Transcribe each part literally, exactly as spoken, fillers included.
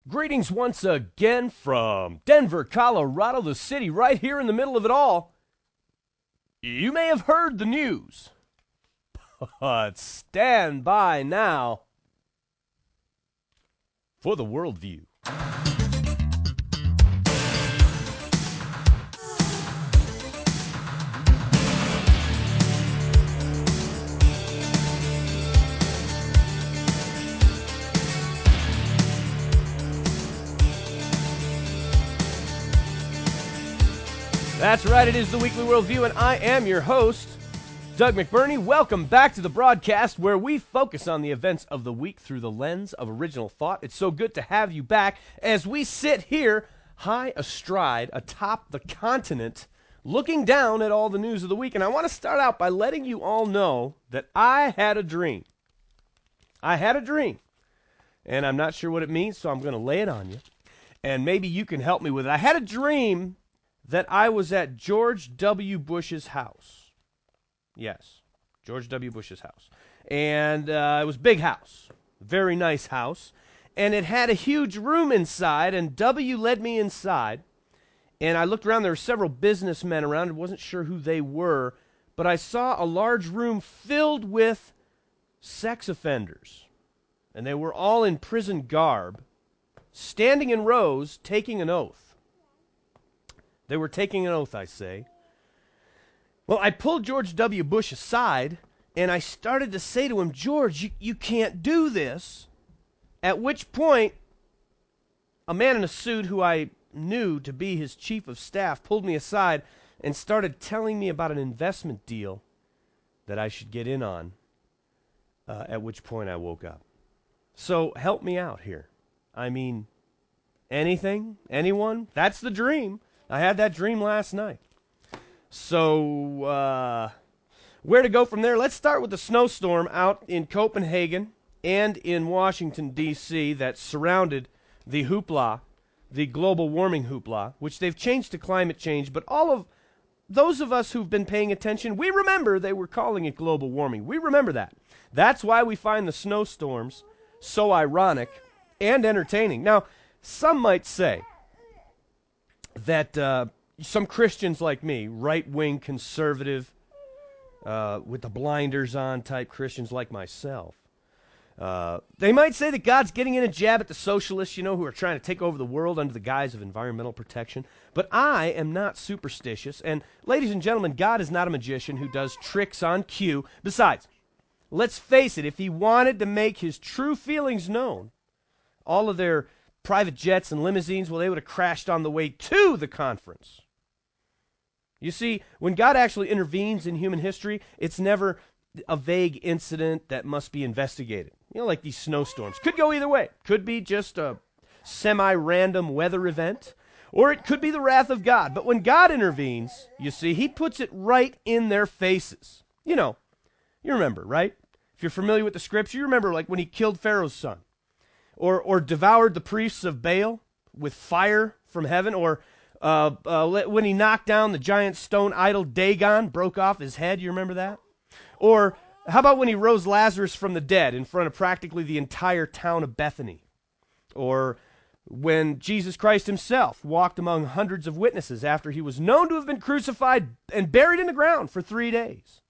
Greetings once again from Denver, Colorado, the city right here in the middle of it all. You may have heard the news, but stand by now for the worldview. That's right, it is the Weekly Worldview, and I am your host, Doug McBurney. Welcome back to the broadcast where we focus on the events of the week through the lens of original thought. It's so good to have you back as we sit here high astride atop the continent looking down at all the news of the week. And I want to start out by letting you all know that I had a dream. I had a dream, and I'm not sure what it means, so I'm going to lay it on you, and maybe you can help me with it. I had a dream that I was at George W. Bush's house. Yes, George W. Bush's house. And uh, it was a big house, very nice house. And it had a huge room inside, and W led me inside. And I looked around, there were several businessmen around. I wasn't sure who they were, but I saw a large room filled with sex offenders. And they were all in prison garb, standing in rows, taking an oath. They were taking an oath, I say. Well, I pulled George W. Bush aside, and I started to say to him, George, you, you can't do this. At which point, a man in a suit who I knew to be his chief of staff pulled me aside and started telling me about an investment deal that I should get in on, uh, at which point I woke up. So help me out here. I mean, anything? Anyone? That's the dream. I had that dream last night. So, uh, where to go from there? Let's start with the snowstorm out in Copenhagen and in Washington, D C that surrounded the hoopla, the global warming hoopla, which they've changed to climate change. But all of those of us who've been paying attention, we remember they were calling it global warming. We remember that. That's why we find the snowstorms so ironic and entertaining. Now, some might say that uh, some Christians like me, right-wing conservative, uh, with the blinders on type Christians like myself, uh, they might say that God's getting in a jab at the socialists, you know, who are trying to take over the world under the guise of environmental protection. But I am not superstitious, and ladies and gentlemen, God is not a magician who does tricks on cue. Besides, let's face it, if he wanted to make his true feelings known, all of their private jets and limousines, well, they would have crashed on the way to the conference. You see, when God actually intervenes in human history, it's never a vague incident that must be investigated. You know, like these snowstorms. Could go either way. Could be just a semi-random weather event, or it could be the wrath of God. But when God intervenes, you see, he puts it right in their faces. You know, you remember, right? If you're familiar with the scripture, you remember like when he killed Pharaoh's son. Or or devoured the priests of Baal with fire from heaven, or uh, uh, when he knocked down the giant stone idol Dagon, broke off his head, you remember that? Or how about when he rose Lazarus from the dead in front of practically the entire town of Bethany? Or when Jesus Christ himself walked among hundreds of witnesses after he was known to have been crucified and buried in the ground for three days.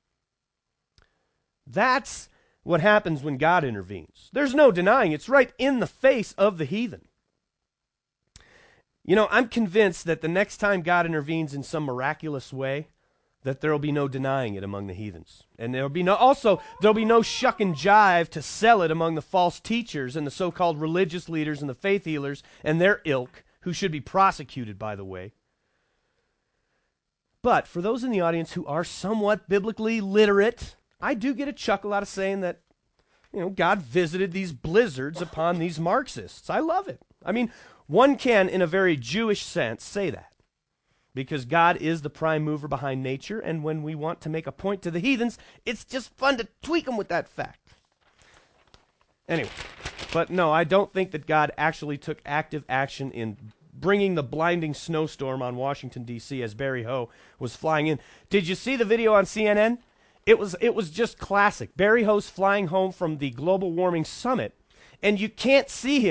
That's what happens when God intervenes. There's no denying it's right in the face of the heathen. You know, I'm convinced that the next time God intervenes in some miraculous way, that there will be no denying it among the heathens. And there'll be no, also, there'll be no shuck and jive to sell it among the false teachers and the so-called religious leaders and the faith healers and their ilk, who should be prosecuted, by the way. But for those in the audience who are somewhat biblically literate, I do get a chuckle out of saying that, you know, God visited these blizzards upon these Marxists. I love it. I mean, one can, in a very Jewish sense, say that. Because God is the prime mover behind nature, and when we want to make a point to the heathens, it's just fun to tweak them with that fact. Anyway, but no, I don't think that God actually took active action in bringing the blinding snowstorm on Washington, D C as Barry Ho was flying in. Did you see the video on C N N? It was it was just classic. Barry Ho's flying home from the global warming summit, and you can't see him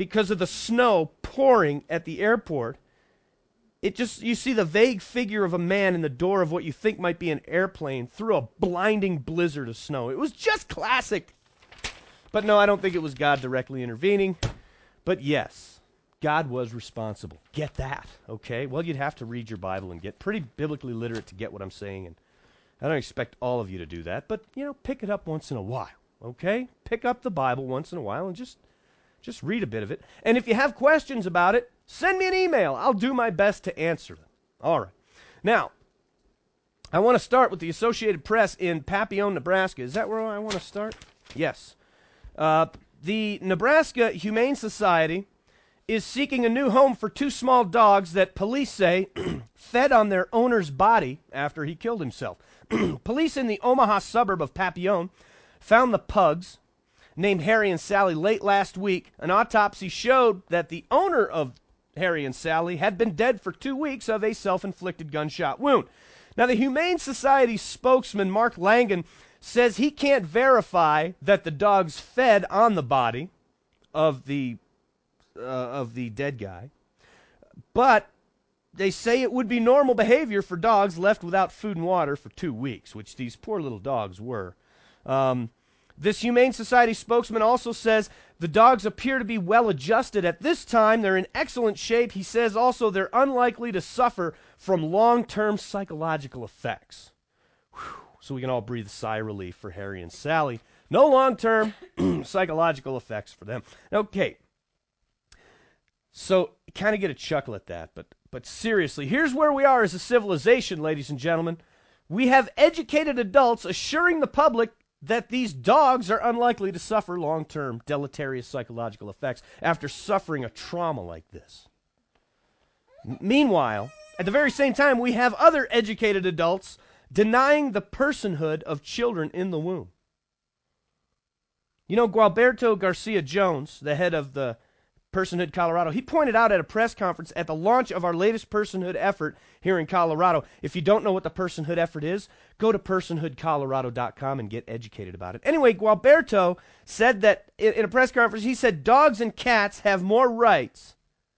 because of the snow pouring at the airport. It just, you see the vague figure of a man in the door of what you think might be an airplane through a blinding blizzard of snow. It was just classic. But no, I don't think it was God directly intervening. But yes, God was responsible. Get that, okay? Well, you'd have to read your Bible and get pretty biblically literate to get what I'm saying. And I don't expect all of you to do that, but, you know, pick it up once in a while, okay? Pick up the Bible once in a while and just, just read a bit of it. And if you have questions about it, send me an email. I'll do my best to answer them. All right. Now, I want to start with the Associated Press in Papillon, Nebraska. Is that where I want to start? Yes. Uh, the Nebraska Humane Society is seeking a new home for two small dogs that police say fed on their owner's body after he killed himself. Police in the Omaha suburb of Papillon found the pugs, named Harry and Sally, late last week. An autopsy showed that the owner of Harry and Sally had been dead for two weeks of a self-inflicted gunshot wound. Now, the Humane Society spokesman, Mark Langen, says he can't verify that the dogs fed on the body of the uh, of the dead guy, but they say it would be normal behavior for dogs left without food and water for two weeks, which these poor little dogs were. Um, this Humane Society spokesman also says the dogs appear to be well adjusted at this time. They're in excellent shape. He says also they're unlikely to suffer from long-term psychological effects. Whew. So we can all breathe a sigh of relief for Harry and Sally. No long-term psychological effects for them. Okay. So kind of get a chuckle at that, but but seriously, here's where we are as a civilization, ladies and gentlemen. We have educated adults assuring the public that these dogs are unlikely to suffer long-term deleterious psychological effects after suffering a trauma like this. M- meanwhile, at the very same time, we have other educated adults denying the personhood of children in the womb. You know, Gualberto Garcia Jones, the head of the Personhood Colorado, he pointed out at a press conference at the launch of our latest personhood effort here in Colorado. If you don't know what the personhood effort is, go to personhood colorado dot com and get educated about it. Anyway, Gualberto said that in, in a press conference, he said dogs and cats have more rights,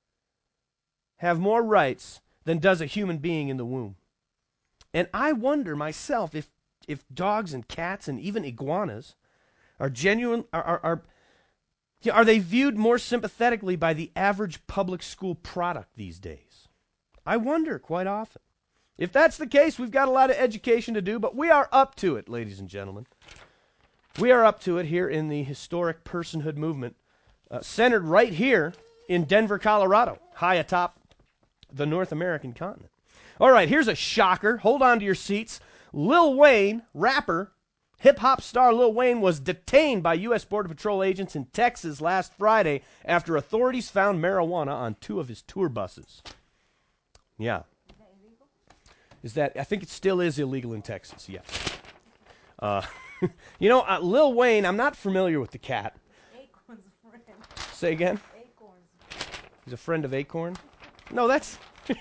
have more rights than does a human being in the womb. And I wonder myself if if dogs and cats and even iguanas are genuine, are are, are Are they viewed more sympathetically by the average public school product these days? I wonder quite often. If that's the case, we've got a lot of education to do, but we are up to it, ladies and gentlemen. We are up to it here in the historic personhood movement, uh, centered right here in Denver, Colorado, high atop the North American continent. All right, here's a shocker. Hold on to your seats. Lil Wayne, rapper, hip-hop star Lil Wayne was detained by U S Border Patrol agents in Texas last Friday after authorities found marijuana on two of his tour buses. Yeah. Is that illegal? Is that, I think it still is illegal in Texas, yes. Uh, you know, uh, Lil Wayne, I'm not familiar with the cat. Acorn's a friend. Say again? Acorn's. He's a friend of Acorn? No, that's...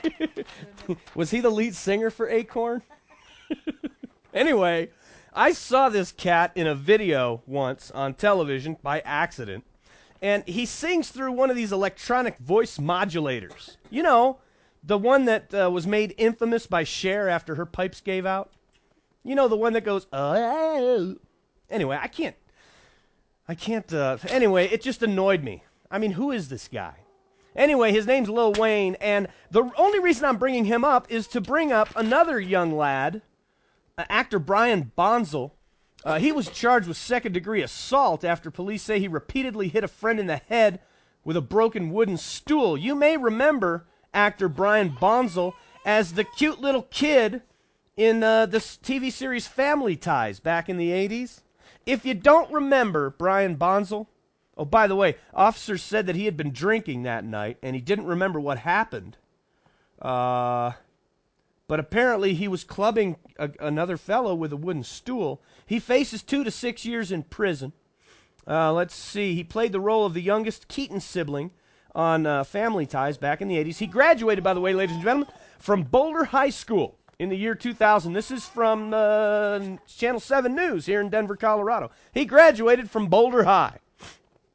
Was he the lead singer for Acorn? Anyway... I saw this cat in a video once on television by accident, and he sings through one of these electronic voice modulators. You know, the one that uh, was made infamous by Cher after her pipes gave out. You know, the one that goes, oh. Anyway, I can't, I can't, uh, anyway, it just annoyed me. I mean, who is this guy? Anyway, his name's Lil Wayne, and the only reason I'm bringing him up is to bring up another young lad, Uh, actor Brian Bonzel. Uh, he was charged with second-degree assault after police say he repeatedly hit a friend in the head with a broken wooden stool. You may remember actor Brian Bonzel as the cute little kid in uh, this T V series Family Ties back in the eighties. If you don't remember Brian Bonzel, oh, by the way, officers said that he had been drinking that night and he didn't remember what happened. Uh... But apparently he was clubbing a, another fellow with a wooden stool. He faces two to six years in prison. Uh, let's see. He played the role of the youngest Keaton sibling on uh, Family Ties back in the eighties. He graduated, by the way, ladies and gentlemen, from Boulder High School in the year two thousand. This is from uh, Channel seven News here in Denver, Colorado. He graduated from Boulder High.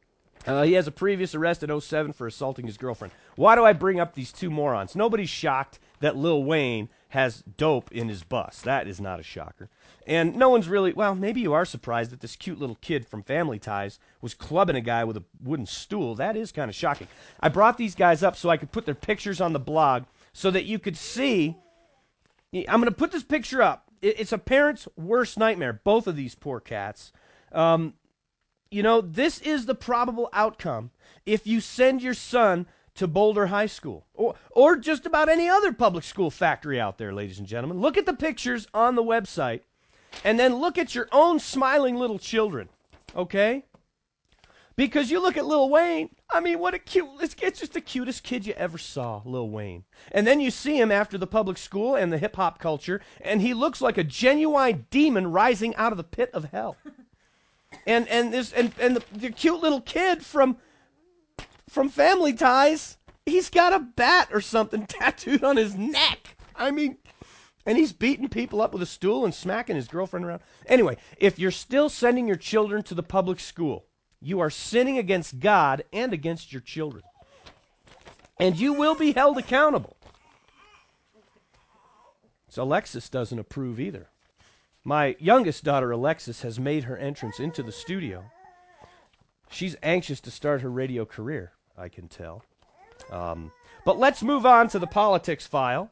Uh, he has a previous arrest in oh seven for assaulting his girlfriend. Why do I bring up these two morons? Nobody's shocked that Lil Wayne has dope in his bus. That is not a shocker. And no one's really, well, maybe you are surprised that this cute little kid from Family Ties was clubbing a guy with a wooden stool. That is kind of shocking. I brought these guys up so I could put their pictures on the blog so that you could see. I'm going to put this picture up. It's a parent's worst nightmare, both of these poor cats. Um, you know, this is the probable outcome if you send your son to Boulder High School or, or just about any other public school factory out there, ladies and gentlemen. Look at the pictures on the website and then look at your own smiling little children, okay? Because you look at Lil Wayne, I mean, what a cute, it's, it's just the cutest kid you ever saw, Lil Wayne. And then you see him after the public school and the hip-hop culture, and he looks like a genuine demon rising out of the pit of hell. And and this and, and the, the cute little kid from from Family Ties, he's got a bat or something tattooed on his neck. I mean, and he's beating people up with a stool and smacking his girlfriend around. Anyway, if you're still sending your children to the public school, you are sinning against God and against your children. And you will be held accountable. So Alexis doesn't approve either. My youngest daughter, Alexis, has made her entrance into the studio. She's anxious to start her radio career, I can tell. Um, but let's move on to the politics file.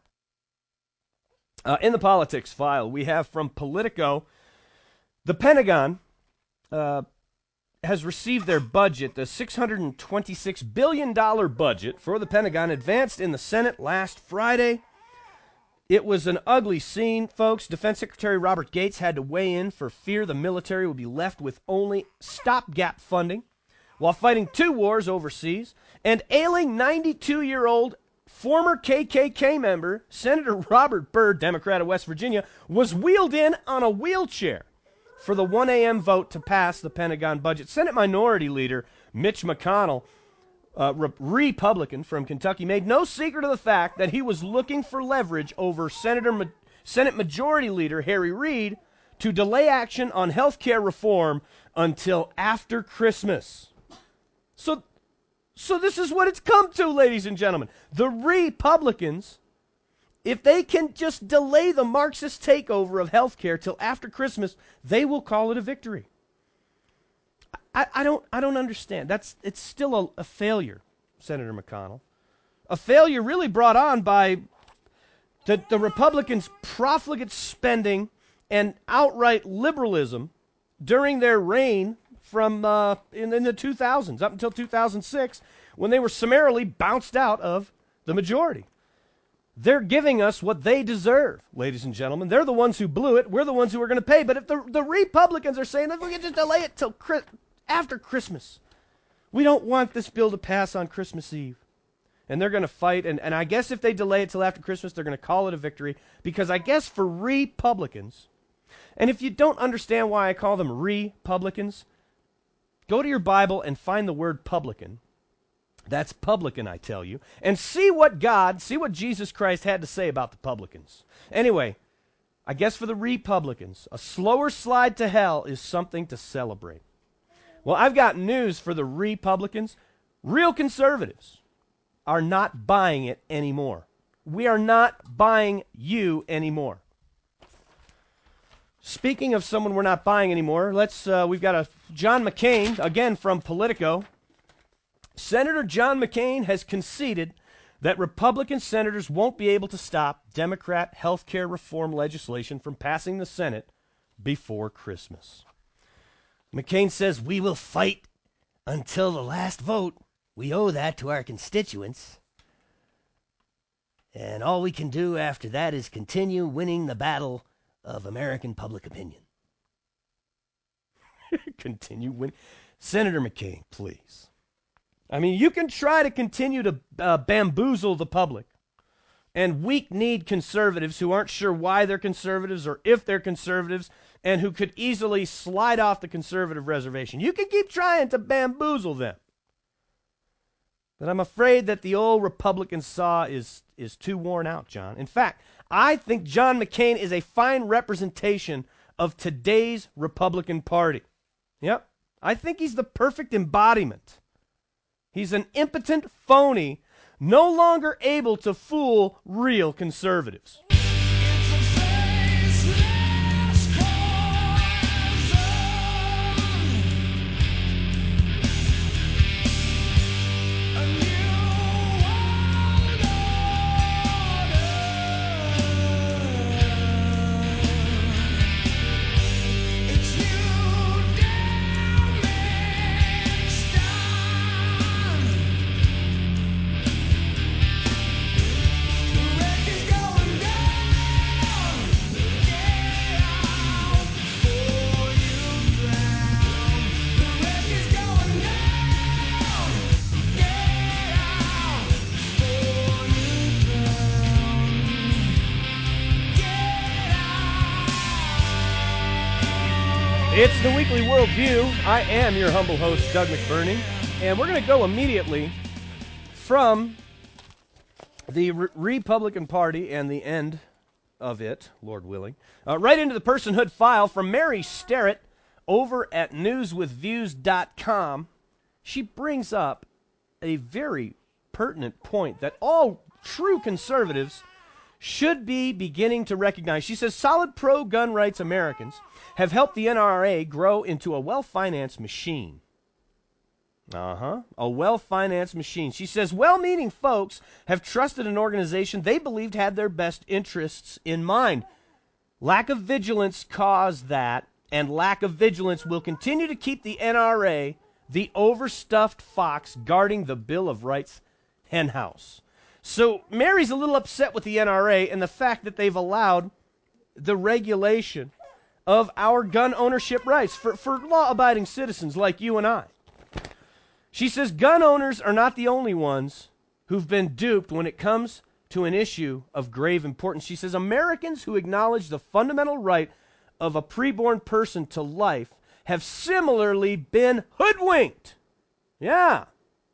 Uh, in the politics file, we have from Politico, the Pentagon uh, has received their budget. The six hundred twenty-six billion dollars budget for the Pentagon advanced in the Senate last Friday. It was an ugly scene, folks. Defense Secretary Robert Gates had to weigh in for fear the military would be left with only stopgap funding while fighting two wars overseas. And ailing ninety-two-year-old former K K K member, Senator Robert Byrd, Democrat of West Virginia, was wheeled in on a wheelchair for the one a.m. vote to pass the Pentagon budget. Senate Minority Leader Mitch McConnell, Uh, re- Republican from Kentucky, made no secret of the fact that he was looking for leverage over Senator Ma- Senate Majority Leader Harry Reid to delay action on health care reform until after Christmas. So, so this is what it's come to, ladies and gentlemen. The Republicans, if they can just delay the Marxist takeover of health care till after Christmas, they will call it a victory. I, I don't I don't understand. That's it's still a, a failure, Senator McConnell. A failure really brought on by the, the Republicans' profligate spending and outright liberalism during their reign from uh, in, in the two thousands, up until two thousand six, when they were summarily bounced out of the majority. They're giving us what they deserve, ladies and gentlemen. They're the ones who blew it. We're the ones who are going to pay. But if the, the Republicans are saying that we can just delay it till Christmas, after Christmas. We don't want this bill to pass on Christmas Eve. And they're going to fight. And, and I guess if they delay it till after Christmas, they're going to call it a victory. Because I guess for Republicans, and if you don't understand why I call them Republicans, go to your Bible and find the word publican. That's publican, I tell you. And see what God, see what Jesus Christ had to say about the publicans. Anyway, I guess for the Republicans, a slower slide to hell is something to celebrate. Well, I've got news for the Republicans. Real conservatives are not buying it anymore. We are not buying you anymore. Speaking of someone we're not buying anymore, let's. Uh, we've got a John McCain, again from Politico. Senator John McCain has conceded that Republican senators won't be able to stop Democrat health care reform legislation from passing the Senate before Christmas. McCain says, "We will fight until the last vote. We owe that to our constituents. And all we can do after that is continue winning the battle of American public opinion." Continue winning. Senator McCain, please. I mean, you can try to continue to uh, bamboozle the public and weak-kneed conservatives who aren't sure why they're conservatives or if they're conservatives and who could easily slide off the conservative reservation. You can keep trying to bamboozle them. But I'm afraid that the old Republican saw is, is too worn out, John. In fact, I think John McCain is a fine representation of today's Republican Party. Yep. I think he's the perfect embodiment He's an impotent phony, no longer able to fool real conservatives. It's the Weekly Worldview. I am your humble host, Doug McBurney, and we're going to go immediately from the Re- Republican Party and the end of it, Lord willing, uh, right into the personhood file from Mary Sterrett over at news with views dot com. She brings up a very pertinent point that all true conservatives should be beginning to recognize. She says solid pro-gun rights Americans have helped the N R A grow into a well-financed machine. Uh-huh. A well-financed machine. She says well-meaning folks have trusted an organization they believed had their best interests in mind. Lack of vigilance caused that, and lack of vigilance will continue to keep the N R A the overstuffed fox guarding the Bill of Rights henhouse. So Mary's a little upset with the N R A and the fact that they've allowed the regulation of our gun ownership rights for, for law-abiding citizens like you and I. She says gun owners are not the only ones who've been duped when it comes to an issue of grave importance. She says Americans who acknowledge the fundamental right of a preborn person to life have similarly been hoodwinked. Yeah.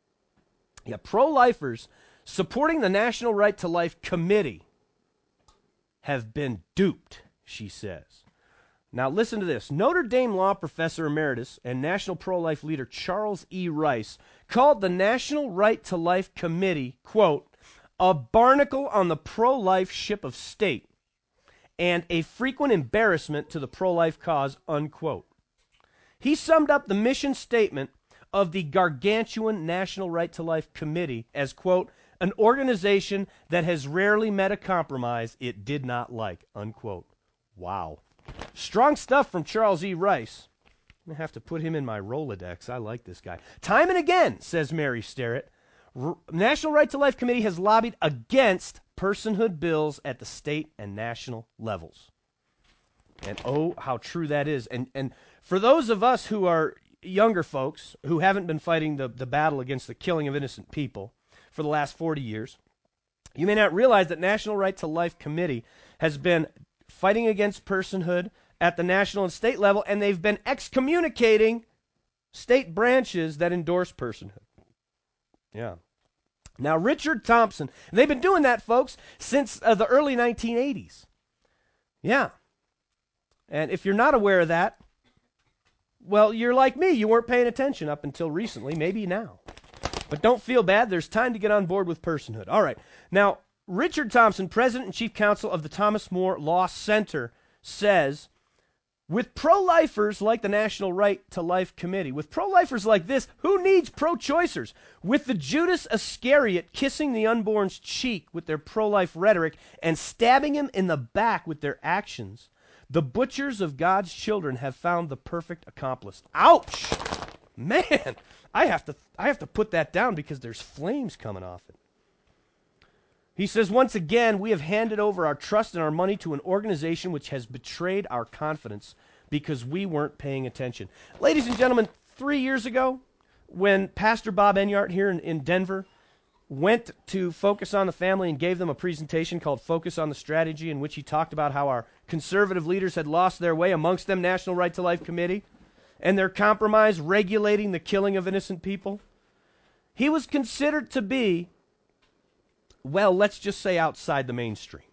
Yeah, pro-lifers supporting the National Right to Life Committee have been duped, she says. Now listen to this. Notre Dame law professor emeritus and national pro-life leader Charles E. Rice called the National Right to Life Committee, quote, a barnacle on the pro-life ship of state and a frequent embarrassment to the pro-life cause, unquote. He summed up the mission statement of the gargantuan National Right to Life Committee as, quote, an organization that has rarely met a compromise it did not like, unquote. Wow. Strong stuff from Charles E. Rice. I'm going to have to put him in my Rolodex. I like this guy. Time and again, says Mary Sterrett, R- National Right to Life Committee has lobbied against personhood bills at the state and national levels. And oh, how true that is. And and for those of us who are younger folks who haven't been fighting the, the battle against the killing of innocent people for the last forty years, you may not realize that National Right to Life Committee has been fighting against personhood at the national and state level, and they've been excommunicating state branches that endorse personhood. Yeah. Now, Richard Thompson, they've been doing that, folks, since uh, the early nineteen eighties. Yeah. And if you're not aware of that, well, you're like me. You weren't paying attention up until recently, maybe now. But don't feel bad. There's time to get on board with personhood. All right. Now, Richard Thompson, president and chief counsel of the Thomas More Law Center, says, with pro-lifers like the National Right to Life Committee, with pro-lifers like this, who needs pro-choicers? With the Judas Iscariot kissing the unborn's cheek with their pro-life rhetoric and stabbing him in the back with their actions, the butchers of God's children have found the perfect accomplice. Ouch! Man, I have to I have to put that down because there's flames coming off it. He says, once again, we have handed over our trust and our money to an organization which has betrayed our confidence because we weren't paying attention. Ladies and gentlemen, three years ago, when Pastor Bob Enyart here in, in Denver went to Focus on the Family and gave them a presentation called Focus on the Strategy, in which he talked about how our conservative leaders had lost their way, amongst them National Right to Life Committee, and their compromise regulating the killing of innocent people. He was considered to be, well, let's just say outside the mainstream.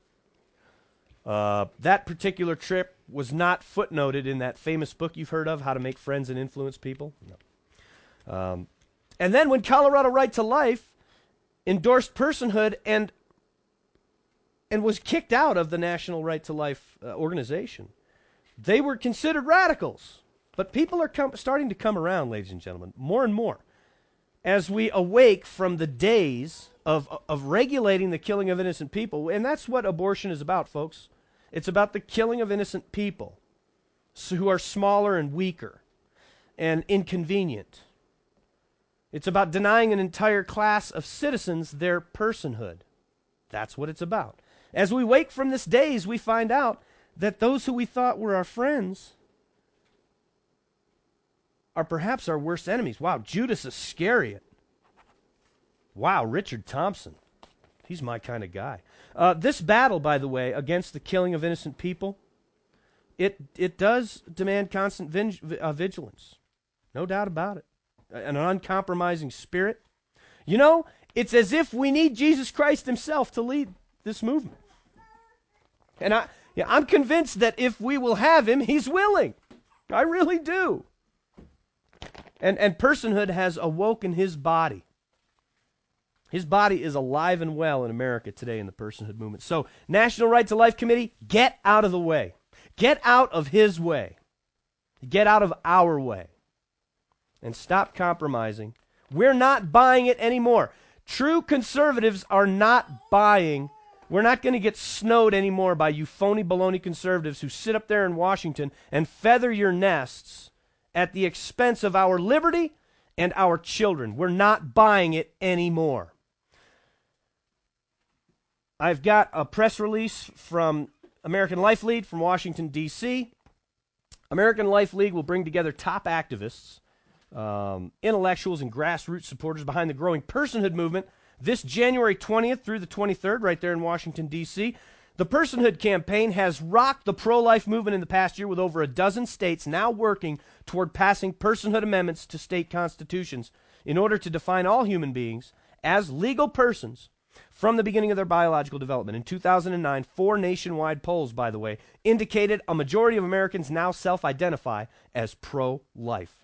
Uh, that particular trip was not footnoted in that famous book you've heard of, How to Make Friends and Influence People. No. Um, And then when Colorado Right to Life endorsed personhood and and was kicked out of the National Right to Life uh, organization, they were considered radicals. But people are com- starting to come around, ladies and gentlemen, more and more, as we awake from the days of, of regulating the killing of innocent people. And that's what abortion is about, folks. It's about the killing of innocent people so who are smaller and weaker and inconvenient. It's about denying an entire class of citizens their personhood. That's what it's about. As we wake from this daze, we find out that those who we thought were our friends are perhaps our worst enemies. Wow, Judas Iscariot. Wow, Richard Thompson. He's my kind of guy. Uh, this battle, by the way, against the killing of innocent people, it it does demand constant vig- uh, vigilance. No doubt about it. An uncompromising spirit. You know, it's as if we need Jesus Christ himself to lead this movement. And I, yeah, I'm convinced that if we will have him, he's willing. I really do. And, and personhood has awoken his body. His body is alive and well in America today in the personhood movement. So, National Right to Life Committee, get out of the way. Get out of his way. Get out of our way. And stop compromising. We're not buying it anymore. True conservatives are not buying. We're not going to get snowed anymore by you phony baloney conservatives who sit up there in Washington and feather your nests at the expense of our liberty and our children. We're not buying it anymore. I've got a press release from American Life League from Washington, D C American Life League will bring together top activists, um, intellectuals, and grassroots supporters behind the growing personhood movement this January twentieth through the twenty-third, right there in Washington, D C The Personhood Campaign has rocked the pro-life movement in the past year with over a dozen states now working toward passing personhood amendments to state constitutions in order to define all human beings as legal persons from the beginning of their biological development. In two thousand nine, four nationwide polls, by the way, indicated a majority of Americans now self-identify as pro-life.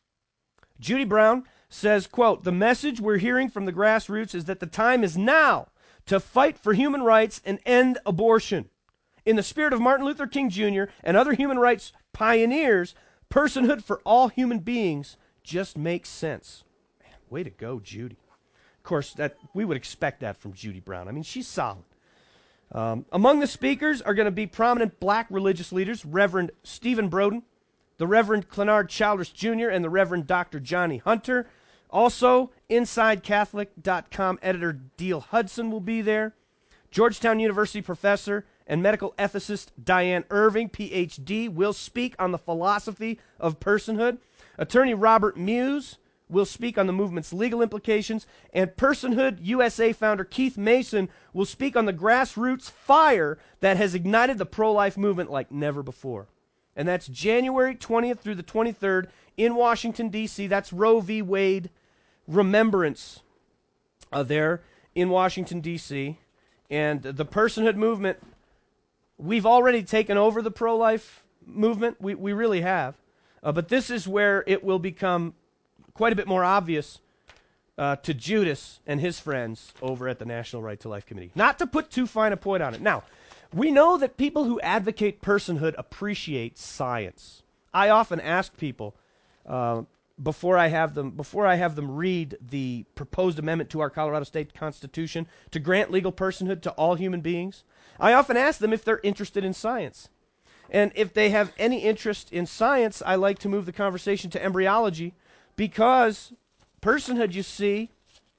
Judy Brown says, quote, "The message we're hearing from the grassroots is that the time is now to fight for human rights and end abortion. In the spirit of Martin Luther King Junior and other human rights pioneers, personhood for all human beings just makes sense." Man, way to go, Judy. Of course, that we would expect that from Judy Brown. I mean, she's solid. Um, among the speakers are going to be prominent black religious leaders, Reverend Stephen Broden, the Reverend Clenard Childress Junior, and the Reverend Doctor Johnny Hunter. Also, Inside Catholic dot com editor Diehl Hudson will be there. Georgetown University professor and medical ethicist Diane Irving, P H D, will speak on the philosophy of personhood. Attorney Robert Muse will speak on the movement's legal implications. And Personhood U S A founder Keith Mason will speak on the grassroots fire that has ignited the pro-life movement like never before. And that's January twentieth through the twenty-third in Washington, D C That's Roe v. Wade remembrance uh, there in Washington, D C And the personhood movement, we've already taken over the pro-life movement. We, we really have. Uh, but this is where it will become quite a bit more obvious uh, to Judas and his friends over at the National Right to Life Committee. Not to put too fine a point on it. Now, we know that people who advocate personhood appreciate science. I often ask people uh, before I have them before I have them read the proposed amendment to our Colorado State Constitution to grant legal personhood to all human beings, I often ask them if they're interested in science. And if they have any interest in science, I like to move the conversation to embryology, because personhood, you see,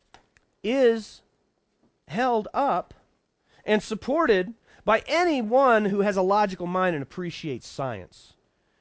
is held up and supported by anyone who has a logical mind and appreciates science.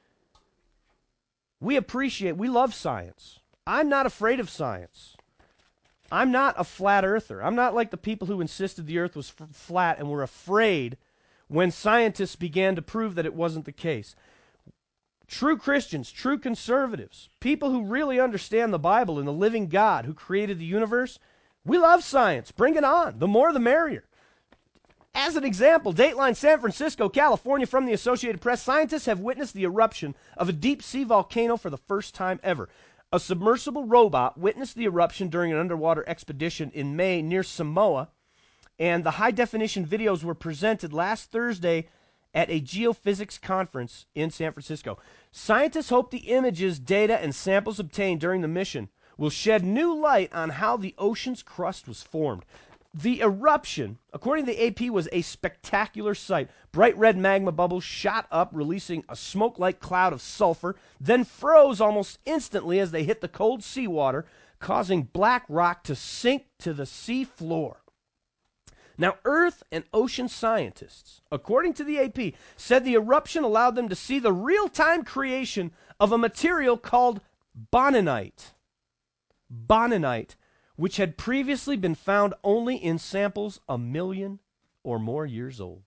We appreciate, we love science. I'm not afraid of science. I'm not a flat earther. I'm not like the people who insisted the earth was f- flat and were afraid when scientists began to prove that it wasn't the case. True Christians, true conservatives, people who really understand the Bible and the living God who created the universe, we love science. Bring it on. The more the merrier. As an example, Dateline San Francisco, California, from the Associated Press, scientists have witnessed the eruption of a deep sea volcano for the first time ever. A submersible robot witnessed the eruption during an underwater expedition in May near Samoa, and the high-definition videos were presented last Thursday at a geophysics conference in San Francisco. Scientists hope the images, data, and samples obtained during the mission will shed new light on how the ocean's crust was formed. The eruption, according to the A P, was a spectacular sight. Bright red magma bubbles shot up, releasing a smoke-like cloud of sulfur, then froze almost instantly as they hit the cold seawater, causing black rock to sink to the sea floor. Now, Earth and ocean scientists, according to the A P, said the eruption allowed them to see the real-time creation of a material called bonanite. Bonanite, which had previously been found only in samples a million or more years old.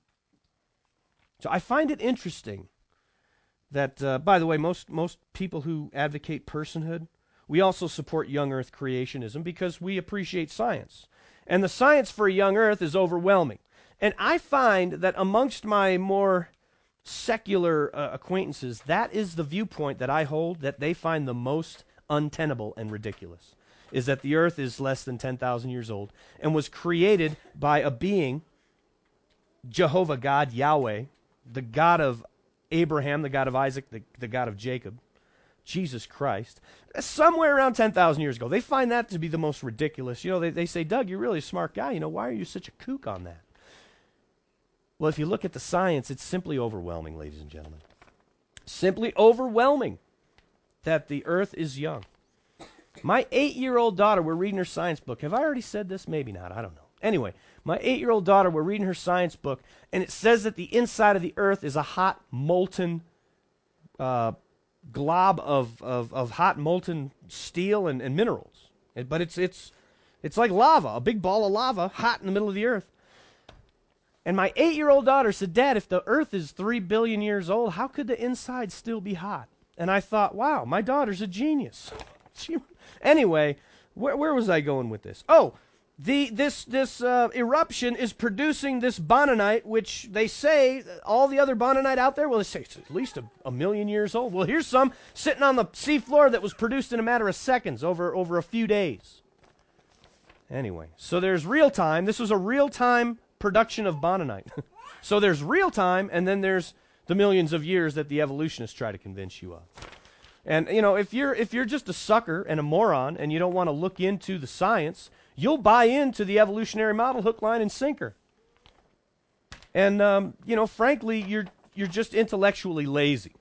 So I find it interesting that, uh, by the way, most, most people who advocate personhood, we also support young Earth creationism because we appreciate science. And the science for a young Earth is overwhelming. And I find that amongst my more secular uh, acquaintances, that is the viewpoint that I hold that they find the most untenable and ridiculous, is that the earth is less than ten thousand years old and was created by a being, Jehovah God, Yahweh, the God of Abraham, the God of Isaac, the, the God of Jacob, Jesus Christ, somewhere around ten thousand years ago. They find that to be the most ridiculous. You know, they, they say, Doug, you're really a smart guy. You know, why are you such a kook on that? Well, if you look at the science, it's simply overwhelming, ladies and gentlemen. Simply overwhelming that the earth is young. My eight-year-old daughter, we're reading her science book. Have I already said this? Maybe not. I don't know. Anyway, my eight-year-old daughter, we're reading her science book, and it says that the inside of the earth is a hot, molten uh, glob of, of, of hot, molten steel and, and minerals. It, but it's, it's, it's like lava, a big ball of lava, hot in the middle of the earth. And my eight-year-old daughter said, Dad, if the earth is three billion years old, how could the inside still be hot? And I thought, wow, my daughter's a genius. She, anyway, where, where was I going with this? Oh, the this this uh, eruption is producing this bonanite, which they say, all the other bonanite out there, well, they say it's at least a, a million years old. Well, here's some sitting on the seafloor that was produced in a matter of seconds, over, over a few days. Anyway, so there's real time. This was a real-time production of bonanite. So there's real time, and then there's the millions of years that the evolutionists try to convince you of. And, you know, if you're if you're just a sucker and a moron and you don't want to look into the science, you'll buy into the evolutionary model hook, line, and sinker. And, um, you know, frankly, you're you're just intellectually lazy.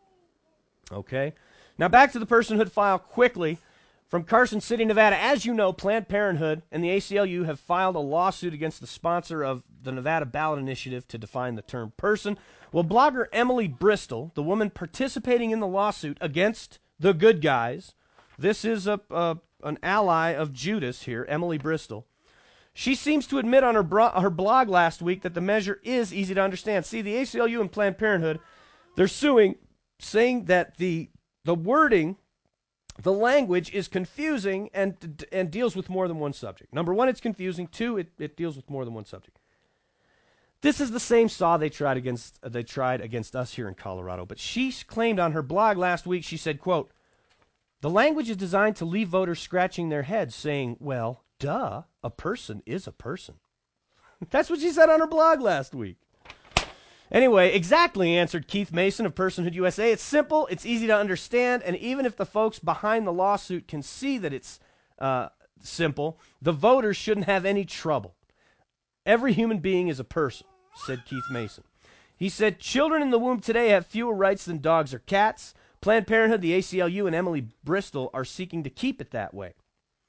Okay? Now, back to the personhood file quickly. From Carson City, Nevada, as you know, Planned Parenthood and the A C L U have filed a lawsuit against the sponsor of the Nevada ballot initiative to define the term person. Well, blogger Emily Bristol, the woman participating in the lawsuit against the good guys, this is a, a an ally of Judas here, Emily Bristol. She seems to admit on her, bro- her blog last week that the measure is easy to understand. See, the A C L U and Planned Parenthood, they're suing, saying that the the wording, the language is confusing and and deals with more than one subject. Number one, it's confusing. Two, it, it deals with more than one subject. This is the same saw they tried against uh, they tried against us here in Colorado. But she claimed on her blog last week, she said, quote, "The language is designed to leave voters scratching their heads, saying, well, duh, a person is a person." That's what she said on her blog last week. Anyway, exactly, answered Keith Mason of Personhood U S A. It's simple, it's easy to understand, and even if the folks behind the lawsuit can see that it's uh, simple, the voters shouldn't have any trouble. Every human being is a person, said Keith Mason. He said, children in the womb today have fewer rights than dogs or cats. Planned Parenthood, the A C L U, and Emily Bristol are seeking to keep it that way.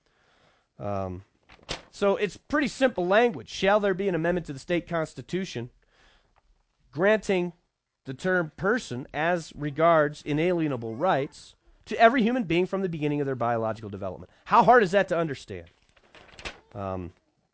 Um, so it's pretty simple language. Shall there be an amendment to the state constitution granting the term person as regards inalienable rights to every human being from the beginning of their biological development? How hard is that to understand? Um,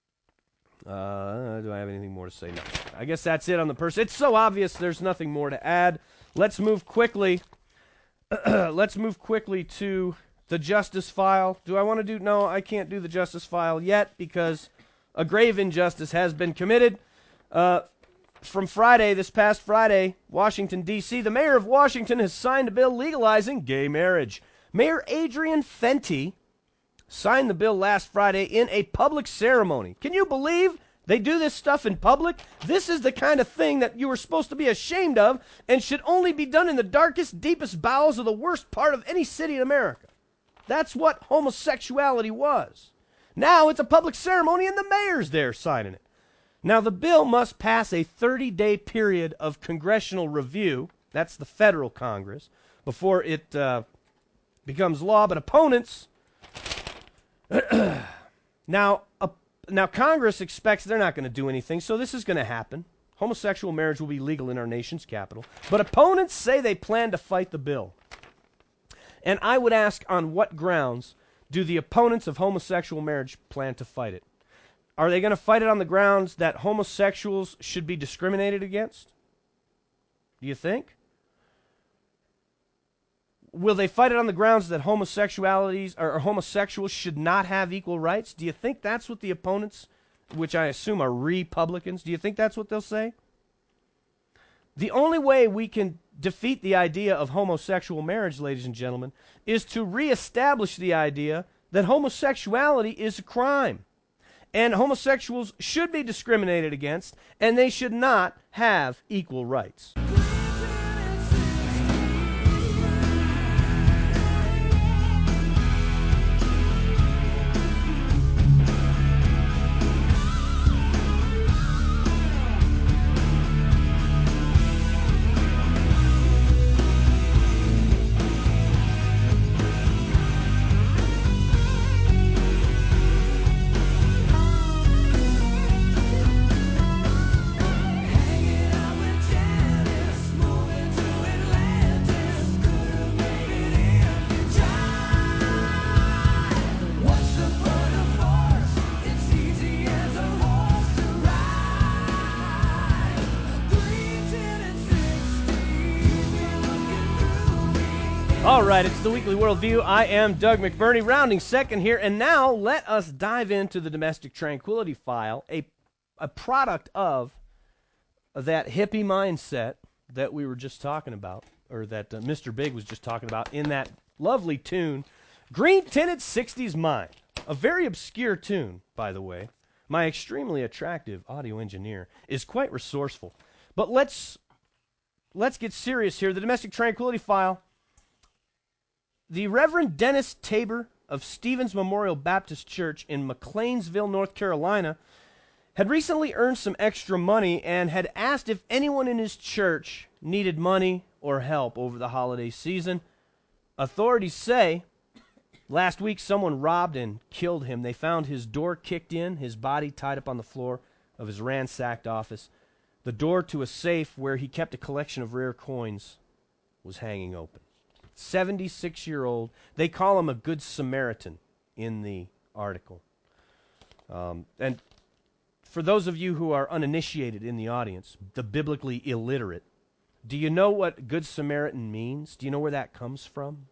uh, do I have anything more to say? No. I guess that's it on the person. It's so obvious there's nothing more to add. Let's move quickly. Let's move quickly to the justice file. Do I want to do? No, I can't do the justice file yet because a grave injustice has been committed. Uh, From Friday, this past Friday, Washington, D C, the mayor of Washington has signed a bill legalizing gay marriage. Mayor Adrian Fenty signed the bill last Friday in a public ceremony. Can you believe they do this stuff in public? This is the kind of thing that you were supposed to be ashamed of and should only be done in the darkest, deepest bowels of the worst part of any city in America. That's what homosexuality was. Now it's a public ceremony and the mayor's there signing it. Now the bill must pass a thirty-day period of congressional review. That's the federal Congress, before it uh, becomes law. But opponents, now, uh, now Congress expects they're not going to do anything, so this is going to happen. Homosexual marriage will be legal in our nation's capital. But opponents say they plan to fight the bill. And I would ask, on what grounds do the opponents of homosexual marriage plan to fight it? Are they going to fight it on the grounds that homosexuals should be discriminated against? Do you think? Will they fight it on the grounds that homosexualities or, or homosexuals should not have equal rights? Do you think that's what the opponents, which I assume are Republicans, do you think that's what they'll say? The only way we can defeat the idea of homosexual marriage, ladies and gentlemen, is to reestablish the idea that homosexuality is a crime. And homosexuals should be discriminated against, and they should not have equal rights. All right, it's the Weekly Worldview. I am Doug McBurney, rounding second here. And now let us dive into the Domestic Tranquility File, a, a product of that hippie mindset that we were just talking about, or that uh, Mister Big was just talking about in that lovely tune, Green Tinted sixties Mind. A very obscure tune, by the way. My extremely attractive audio engineer is quite resourceful. But let's, let's get serious here. The Domestic Tranquility File. The Reverend Dennis Tabor of Stevens Memorial Baptist Church in McLeansville, North Carolina, had recently earned some extra money and had asked if anyone in his church needed money or help over the holiday season. Authorities say last week someone robbed and killed him. They found his door kicked in, his body tied up on the floor of his ransacked office. The door to a safe where he kept a collection of rare coins was hanging open. seventy-six-year-old. They call him a good Samaritan in the article. Um, and for those of you who are uninitiated in the audience, the biblically illiterate, do you know what good Samaritan means? Do you know where that comes from?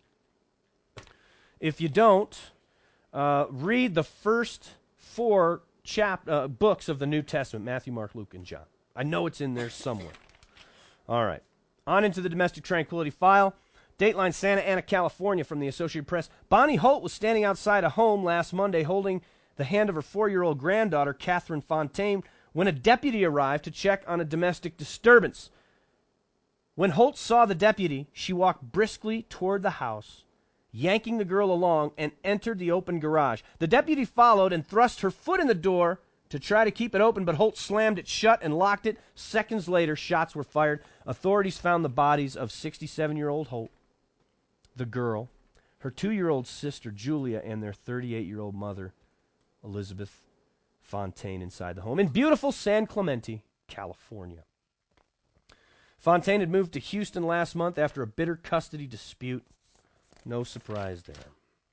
If you don't, uh, read the first four chap- uh, books of the New Testament, Matthew, Mark, Luke, and John. I know it's in there somewhere. All right. On into the Domestic Tranquility File. Dateline, Santa Ana, California, from the Associated Press. Bonnie Holt was standing outside a home last Monday holding the hand of her four-year-old granddaughter, Catherine Fontaine, when a deputy arrived to check on a domestic disturbance. When Holt saw the deputy, she walked briskly toward the house, yanking the girl along, and entered the open garage. The deputy followed and thrust her foot in the door to try to keep it open, but Holt slammed it shut and locked it. Seconds later, shots were fired. Authorities found the bodies of sixty-seven-year-old Holt, the girl, her two-year-old sister, Julia, and their thirty-eight-year-old mother, Elizabeth Fontaine, inside the home in beautiful San Clemente, California. Fontaine had moved to Houston last month after a bitter custody dispute. No surprise there.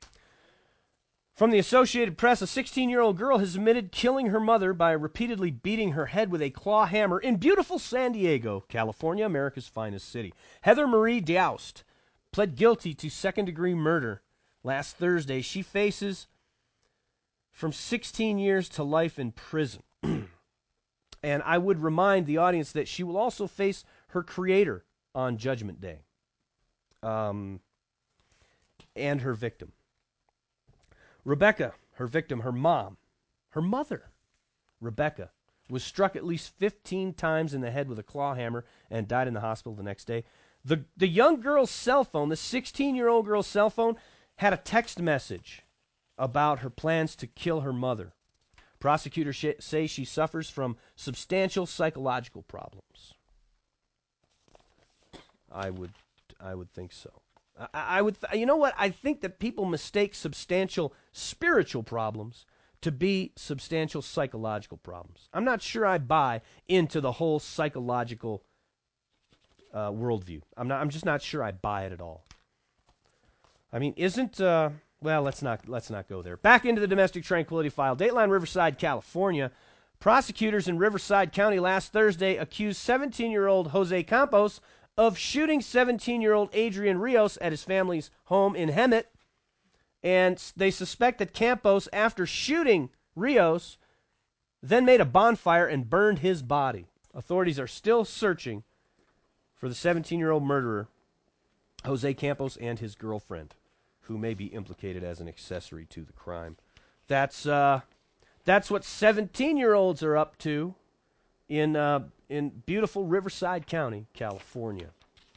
From the Associated Press, a sixteen-year-old girl has admitted killing her mother by repeatedly beating her head with a claw hammer in beautiful San Diego, California, America's finest city. Heather Marie Doust pled guilty to second-degree murder last Thursday. She faces from sixteen years to life in prison. And I would remind the audience that she will also face her creator on Judgment Day. Um, and her victim. Rebecca, her victim, her mom, her mother, Rebecca, was struck at least fifteen times in the head with a claw hammer and died in the hospital the next day. The, the young girl's cell phone, the sixteen-year-old girl's cell phone, had a text message about her plans to kill her mother. Prosecutors sh- say she suffers from substantial psychological problems. I would, I would think so. I, I would, th- you know what? I think that people mistake substantial spiritual problems to be substantial psychological problems. I'm not sure I buy into the whole psychological uh, worldview. I'm not. I'm just not sure I buy it at all. I mean, isn't uh, well? Let's not. Let's not go there. Back into the domestic tranquility file. Dateline, Riverside, California. Prosecutors in Riverside County last Thursday accused seventeen-year-old Jose Campos of shooting seventeen-year-old Adrian Rios at his family's home in Hemet. And they suspect that Campos, after shooting Rios, then made a bonfire and burned his body. Authorities are still searching for the seventeen-year-old murderer, Jose Campos, and his girlfriend, who may be implicated as an accessory to the crime. That's uh, that's what seventeen-year-olds are up to in uh, in beautiful Riverside County, California.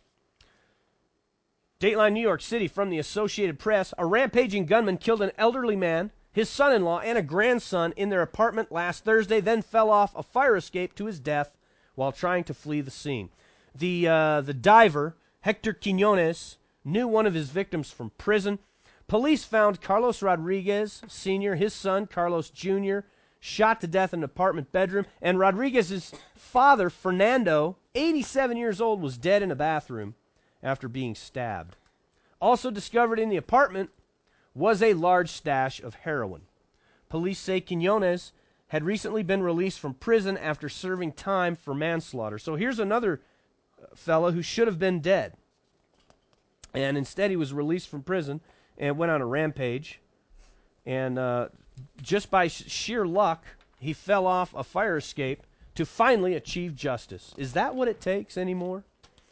Dateline, New York City, from the Associated Press. A rampaging gunman killed an elderly man, his son-in-law, and a grandson in their apartment last Thursday, then fell off a fire escape to his death while trying to flee the scene. The, uh, the diver, Hector Quinones, knew one of his victims from prison. Police found Carlos Rodriguez, Senior, his son, Carlos Junior, shot to death in an apartment bedroom, and Rodriguez's father, Fernando, eighty-seven years old, was dead in a bathroom after being stabbed. Also discovered in the apartment was a large stash of heroin. Police say Quinones had recently been released from prison after serving time for manslaughter. So here's another fellow who should have been dead. And instead he was released from prison and went on a rampage. And uh, just by sh- sheer luck, he fell off a fire escape to finally achieve justice. Is that what it takes anymore?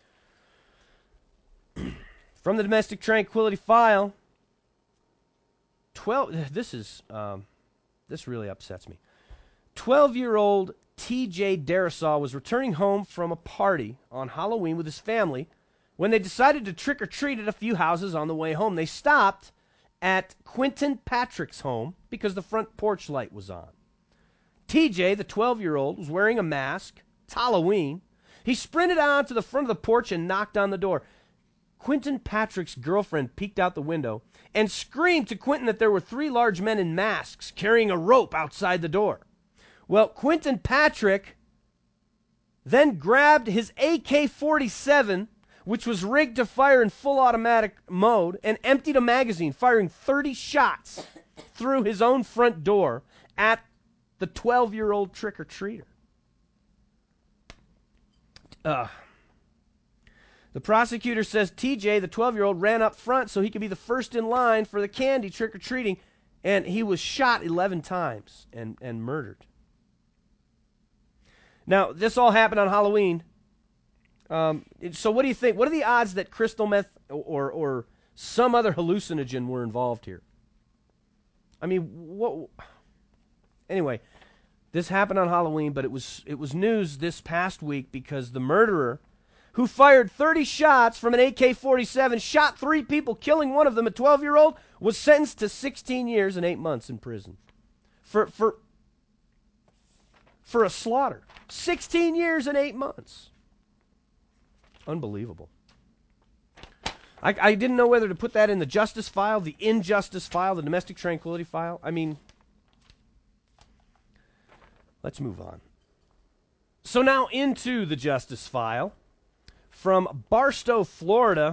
From the domestic tranquility file, twelve. This is um, this really upsets me. Twelve-year-old T J Darisaw was returning home from a party on Halloween with his family when they decided to trick or treat at a few houses on the way home. They stopped at Quentin Patrick's home because the front porch light was on. T J, the twelve-year-old, was wearing a mask. It's Halloween. He sprinted out to the front of the porch and knocked on the door. Quentin Patrick's girlfriend peeked out the window and screamed to Quentin that there were three large men in masks carrying a rope outside the door. Well, Quentin Patrick then grabbed his A K forty-seven, which was rigged to fire in full automatic mode, and emptied a magazine, firing thirty shots through his own front door at the twelve-year-old trick-or-treater. Uh, the prosecutor says T J, the twelve-year-old, ran up front so he could be the first in line for the candy trick-or-treating, and he was shot eleven times and, and murdered. Now, this all happened on Halloween. Um, so what do you think? What are the odds that crystal meth or, or some other hallucinogen were involved here? I mean, what... Anyway, this happened on Halloween, but it was it was news this past week because the murderer, who fired thirty shots from an A K forty-seven, shot three people, killing one of them, a twelve-year-old, was sentenced to sixteen years and eight months in prison for for for a slaughter. sixteen years and eight months. Unbelievable. I, I didn't know whether to put that in the justice file, the injustice file, the domestic tranquility file. I mean, let's move on. So now into the justice file. From Barstow, Florida,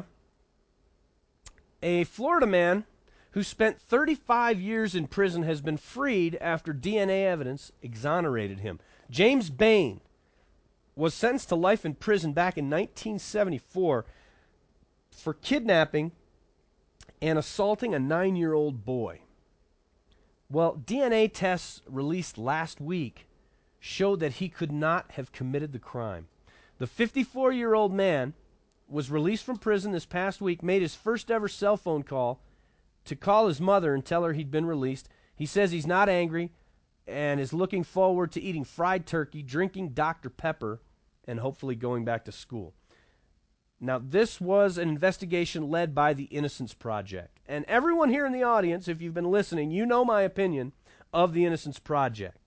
a Florida man who spent thirty-five years in prison has been freed after D N A evidence exonerated him. James Bain was sentenced to life in prison back in nineteen seventy-four for kidnapping and assaulting a nine-year-old boy. Well, D N A tests released last week showed that he could not have committed the crime. The fifty-four-year-old man was released from prison this past week, made his first ever cell phone call to call his mother and tell her he'd been released. He says he's not angry and is looking forward to eating fried turkey, drinking Doctor Pepper, and hopefully going back to school. Now, this was an investigation led by the Innocence Project. And everyone here in the audience, if you've been listening, you know my opinion of the Innocence Project.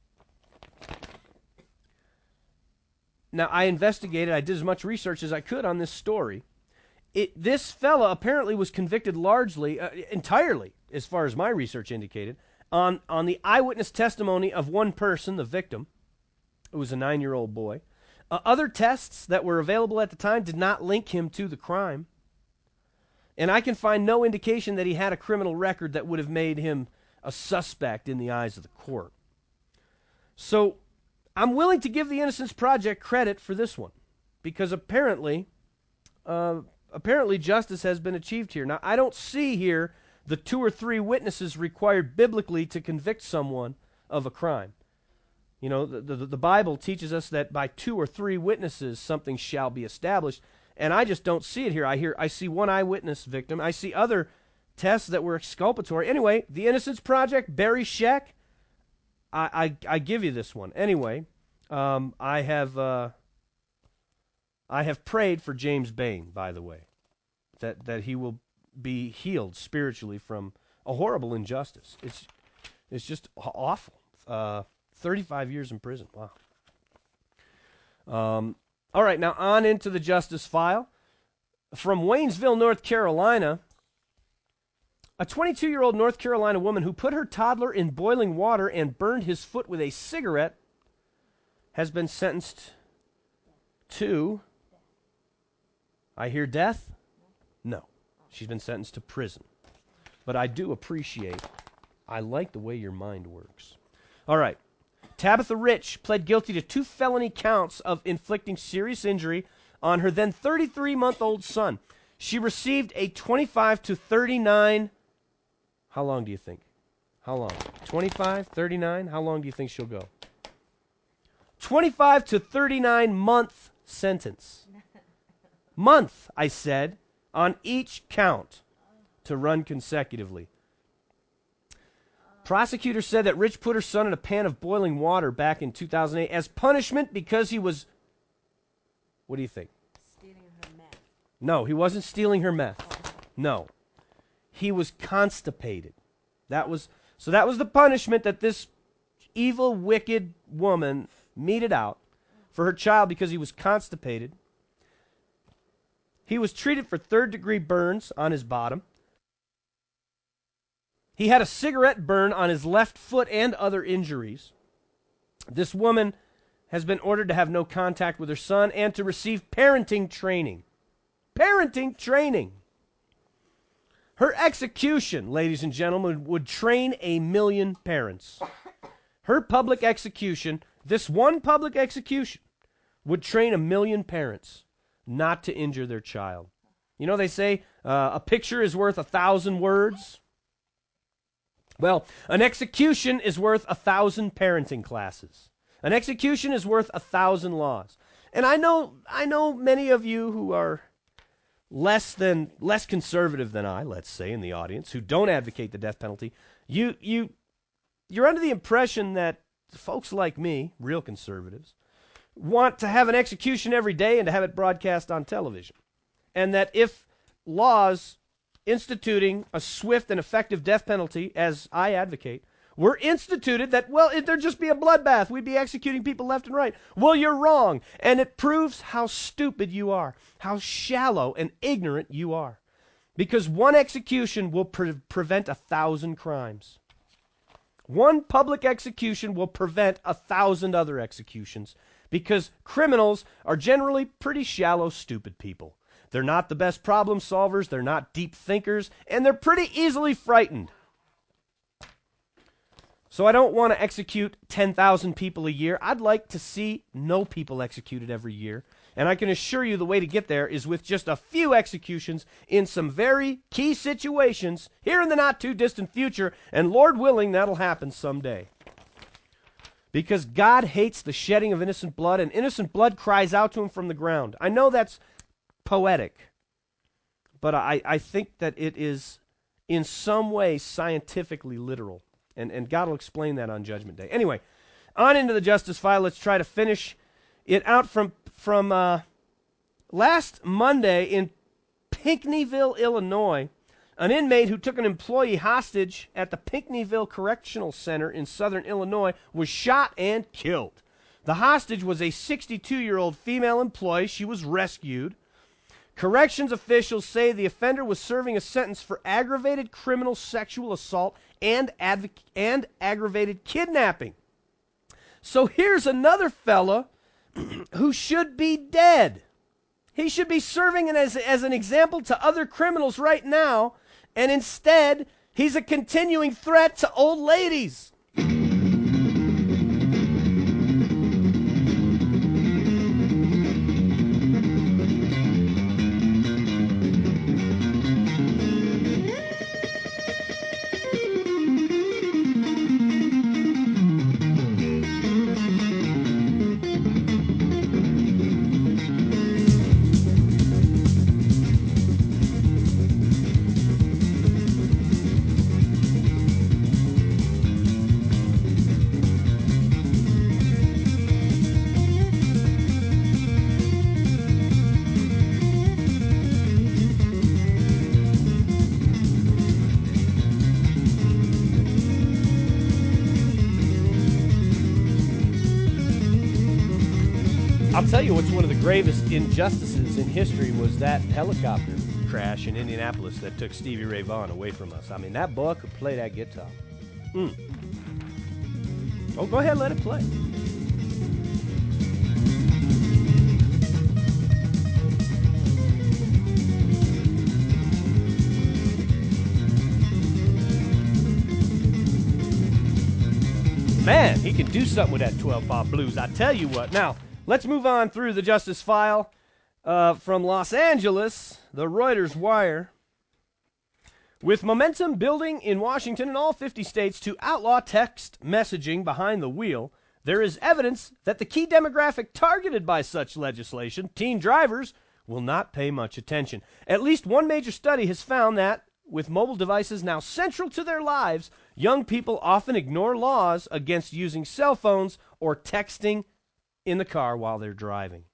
Now, I investigated, I did as much research as I could on this story. It, this fella apparently was convicted largely, uh, entirely, as far as my research indicated, on, on the eyewitness testimony of one person, the victim. It was a nine-year-old boy. Uh, other tests that were available at the time did not link him to the crime. And I can find no indication that he had a criminal record that would have made him a suspect in the eyes of the court. So I'm willing to give the Innocence Project credit for this one, because apparently, uh, apparently justice has been achieved here. Now, I don't see here the two or three witnesses required biblically to convict someone of a crime. You know, the, the, the Bible teaches us that by two or three witnesses something shall be established, and I just don't see it here. I hear, I see one eyewitness victim. I see other tests that were exculpatory. Anyway, the Innocence Project, Barry Scheck, I, I, I give you this one. Anyway, um, I have uh, I have prayed for James Bain, by the way, that that he will be healed spiritually from a horrible injustice. It's it's just awful. Uh, thirty-five years in prison. Wow. Um, all right, now on into the justice file. From Waynesville, North Carolina, a twenty-two-year-old North Carolina woman who put her toddler in boiling water and burned his foot with a cigarette has been sentenced to, I hear death? No. She's been sentenced to prison. But I do appreciate, I like the way your mind works. All right. Tabitha Rich pled guilty to two felony counts of inflicting serious injury on her then thirty-three-month-old son. She received a twenty-five to thirty-nine, how long do you think? How long? twenty-five, thirty-nine? How long do you think she'll go? twenty-five to thirty-nine month sentence. Month, I said, on each count to run consecutively. Prosecutors said that Rich put her son in a pan of boiling water back in two thousand eight as punishment because he was, what do you think? Stealing her meth. No, he wasn't stealing her meth. No. He was constipated. That was, so that was the punishment that this evil, wicked woman meted out for her child because he was constipated. He was treated for third-degree burns on his bottom. He had a cigarette burn on his left foot and other injuries. This woman has been ordered to have no contact with her son and to receive parenting training. Parenting training. Her execution, ladies and gentlemen, would train a million parents. Her public execution, this one public execution, would train a million parents not to injure their child. You know, they say uh, a picture is worth a thousand words. Well, an execution is worth a thousand parenting classes. An execution is worth a thousand laws. And I know, I know many of you who are less than less conservative than I, let's say, in the audience, who don't advocate the death penalty. You, you, you're under the impression that folks like me, real conservatives, want to have an execution every day and to have it broadcast on television, and that if laws instituting a swift and effective death penalty, as I advocate, were instituted, that, well, it, there'd just be a bloodbath. We'd be executing people left and right. Well, you're wrong. And it proves how stupid you are, how shallow and ignorant you are. Because one execution will pre- prevent a thousand crimes. One public execution will prevent a thousand other executions. Because criminals are generally pretty shallow, stupid people. They're not the best problem solvers, they're not deep thinkers, and they're pretty easily frightened. So I don't want to execute ten thousand people a year. I'd like to see no people executed every year. And I can assure you the way to get there is with just a few executions in some very key situations here in the not-too-distant future, and Lord willing, that'll happen someday. Because God hates the shedding of innocent blood, and innocent blood cries out to him from the ground. I know that's poetic, but I, I think that it is in some way scientifically literal. And, and God will explain that on Judgment Day. Anyway, on into the Justice File. Let's try to finish it out from, from uh, last Monday in Pinckneyville, Illinois. An inmate who took an employee hostage at the Pinckneyville Correctional Center in southern Illinois was shot and killed. The hostage was a sixty-two-year-old female employee. She was rescued. Corrections officials say the offender was serving a sentence for aggravated criminal sexual assault and, adv- and aggravated kidnapping. So here's another fella who should be dead. He should be serving as, as an example to other criminals right now, and instead, he's a continuing threat to old ladies. I'll tell you what's one of the gravest injustices in history was that helicopter crash in Indianapolis that took Stevie Ray Vaughan away from us. I mean, that boy could play that guitar. Mm. Oh, go ahead, let it play. Man, he can do something with that twelve-bar blues, I tell you what. Now, let's move on through the Justice File. Uh, from Los Angeles, the Reuters Wire. With momentum building in Washington and all fifty states to outlaw text messaging behind the wheel, there is evidence that the key demographic targeted by such legislation, teen drivers, will not pay much attention. At least one major study has found that, with mobile devices now central to their lives, young people often ignore laws against using cell phones or texting in the car while they're driving.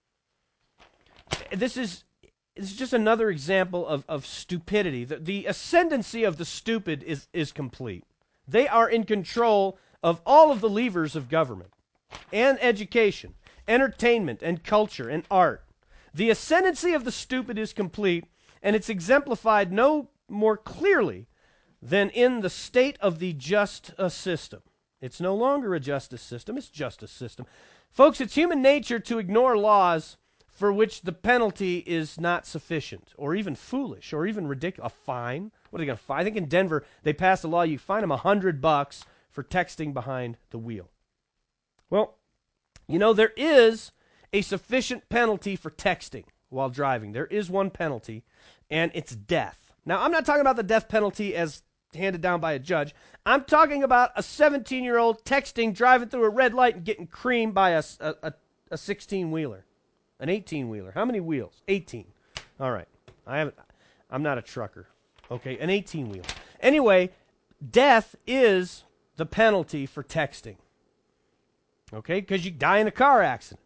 This is, this is just another example of, of stupidity. The, the ascendancy of the stupid is, is complete. They are in control of all of the levers of government and education, entertainment and culture and art. The ascendancy of the stupid is complete, and it's exemplified no more clearly than in the state of the just uh, system. It's no longer a justice system, it's justice system. Folks, it's human nature to ignore laws for which the penalty is not sufficient, or even foolish, or even ridiculous. A fine? What are they going to fine? I think in Denver, they passed a law, you fine them a hundred bucks for texting behind the wheel. Well, you know, there is a sufficient penalty for texting while driving. There is one penalty, and it's death. Now, I'm not talking about the death penalty as handed down by a judge. I'm talking about a seventeen-year-old texting, driving through a red light, and getting creamed by a, a, a sixteen-wheeler. An eighteen-wheeler. How many wheels? eighteen. All right. I haven't, I'm not a trucker. Okay, an eighteen-wheeler. Anyway, death is the penalty for texting. Okay, because you die in a car accident.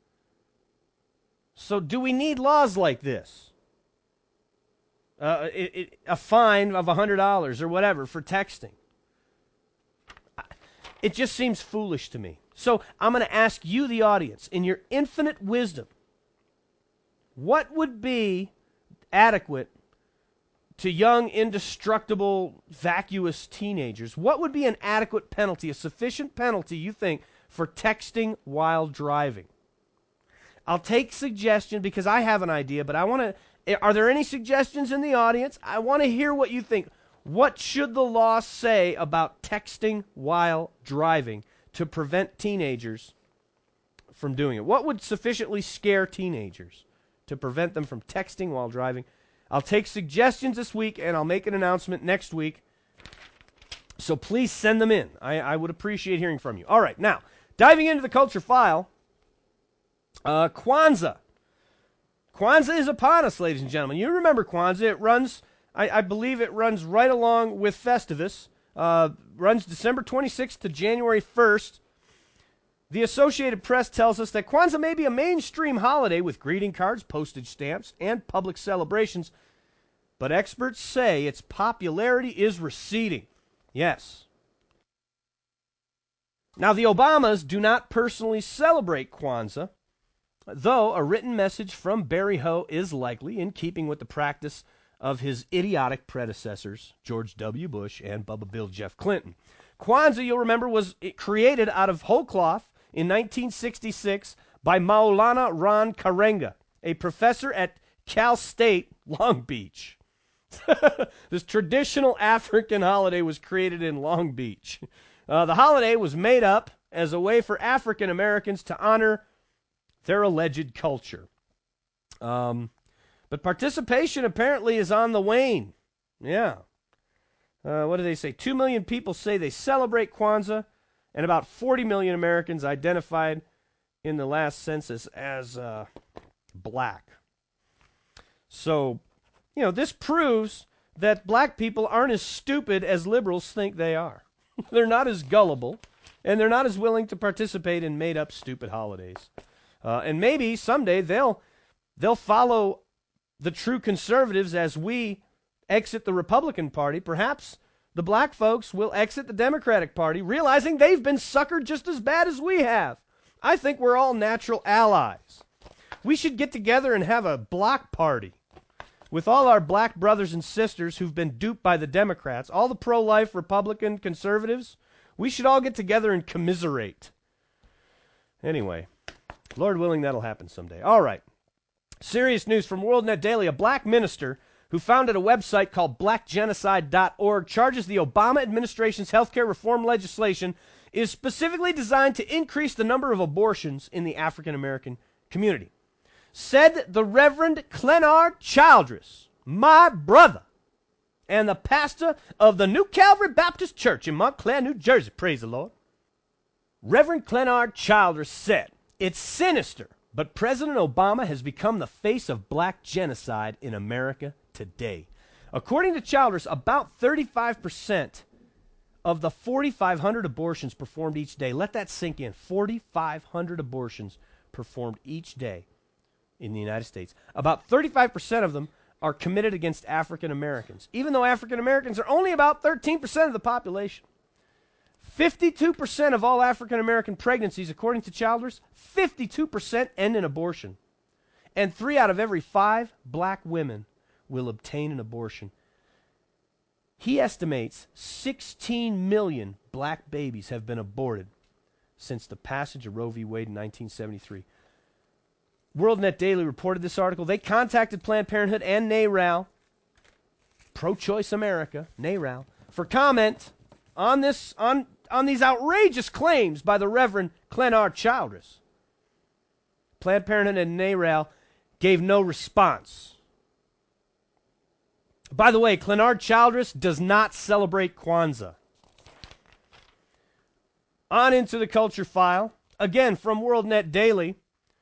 So do we need laws like this? Uh, it, it, a fine of one hundred dollars or whatever for texting. It just seems foolish to me. So I'm going to ask you, the audience, in your infinite wisdom, what would be adequate to young, indestructible, vacuous teenagers? What would be an adequate penalty, a sufficient penalty, you think, for texting while driving? I'll take suggestions because I have an idea, but I want to... Are there any suggestions in the audience? I want to hear what you think. What should the law say about texting while driving to prevent teenagers from doing it? What would sufficiently scare teenagers to prevent them from texting while driving? I'll take suggestions this week, and I'll make an announcement next week. So please send them in. I, I would appreciate hearing from you. All right, now, diving into the culture file, uh, Kwanzaa. Kwanzaa is upon us, ladies and gentlemen. You remember Kwanzaa. It runs I, I believe it runs right along with Festivus. Uh, runs December twenty-sixth to January first. The Associated Press tells us that Kwanzaa may be a mainstream holiday with greeting cards, postage stamps, and public celebrations, but experts say its popularity is receding. Yes. Now, the Obamas do not personally celebrate Kwanzaa, though a written message from Barry Ho is likely in keeping with the practice of his idiotic predecessors, George W. Bush and Bubba Bill Jeff Clinton. Kwanzaa, you'll remember, was created out of whole cloth in nineteen sixty-six by Maulana Ron Karenga, a professor at Cal State Long Beach. This traditional African holiday was created in Long Beach. Uh, the holiday was made up as a way for African Americans to honor their alleged culture. Um, but participation apparently is on the wane. Yeah. Uh, what do they say? Two million people say they celebrate Kwanzaa, and about forty million Americans identified in the last census as uh, black. So, you know, this proves that black people aren't as stupid as liberals think they are. They're not as gullible, and they're not as willing to participate in made-up stupid holidays. Uh, and maybe someday they'll they'll follow the true conservatives as we exit the Republican Party. Perhaps the black folks will exit the Democratic Party, realizing they've been suckered just as bad as we have. I think we're all natural allies. We should get together and have a block party with all our black brothers and sisters who've been duped by the Democrats, all the pro-life Republican conservatives. We should all get together and commiserate. Anyway, Lord willing, that'll happen someday. All right. Serious news from WorldNet Daily. A black minister who founded a website called black genocide dot org charges the Obama administration's healthcare reform legislation is specifically designed to increase the number of abortions in the African American community. Said the Reverend Clenard Childress, my brother, and the pastor of the New Calvary Baptist Church in Montclair, New Jersey. Praise the Lord. Reverend Clenard Childress said, "It's sinister, but President Obama has become the face of black genocide in America today." According to Childress, about thirty-five percent of the forty-five hundred abortions performed each day, let that sink in, forty-five hundred abortions performed each day in the United States, about thirty-five percent of them are committed against African Americans, even though African Americans are only about thirteen percent of the population. fifty-two percent of all African American pregnancies, according to Childress, fifty-two percent end in abortion. And three out of every five black women will obtain an abortion. He estimates sixteen million black babies have been aborted since the passage of Roe v. Wade in nineteen seventy-three. WorldNet Daily reported this article. They contacted Planned Parenthood and NARAL, Pro-Choice America, NARAL, for comment on this on, on these outrageous claims by the Reverend Clenard Childress. Planned Parenthood and NARAL gave no response. By the way, Clenard Childress does not celebrate Kwanzaa. On into the culture file. Again, from WorldNet Daily.